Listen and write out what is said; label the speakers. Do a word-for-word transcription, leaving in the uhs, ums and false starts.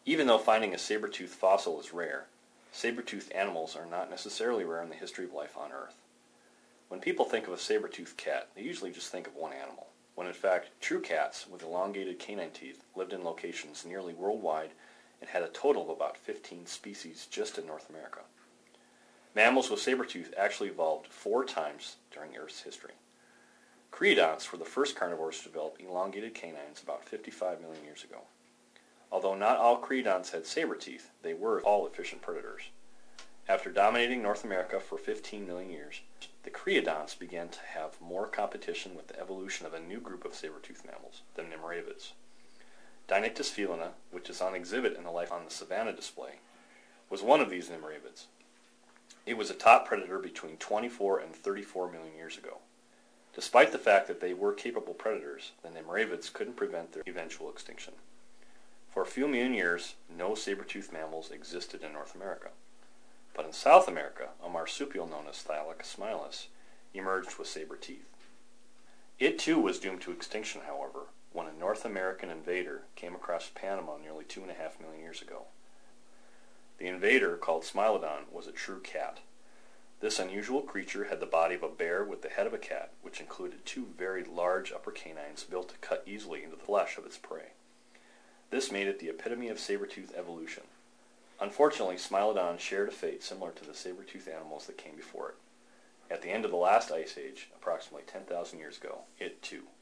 Speaker 1: Even though finding a saber-toothed fossil is rare, saber-toothed animals are not necessarily rare in the history of life on Earth. When people think of a saber-toothed cat, they usually just think of one animal, when in fact true cats with elongated canine teeth lived in locations nearly worldwide and had a total of about fifteen species just in North America. Mammals with saber tooth actually evolved four times during Earth's history. Creodonts were the first carnivores to develop elongated canines about fifty-five million years ago. Although not all creodonts had saber teeth, they were all efficient predators. After dominating North America for fifteen million years, the creodonts began to have more competition with the evolution of a new group of saber-toothed mammals, the Nimravids. Dinictis felina, which is on exhibit in the Life on the Savannah display, was one of these Nimravids. It was a top predator between twenty-four and thirty-four million years ago. Despite the fact that they were capable predators, the Nimravids couldn't prevent their eventual extinction. For a few million years, no saber-toothed mammals existed in North America. But in South America, a marsupial known as Thylacolus smilis emerged with saber teeth. It too was doomed to extinction, however, when a North American invader came across Panama nearly two and a half million years ago. The invader, called Smilodon, was a true cat. This unusual creature had the body of a bear with the head of a cat, which included two very large upper canines built to cut easily into the flesh of its prey. This made it the epitome of saber-tooth evolution. Unfortunately, Smilodon shared a fate similar to the saber-toothed animals that came before it. At the end of the last ice age, approximately ten thousand years ago, it too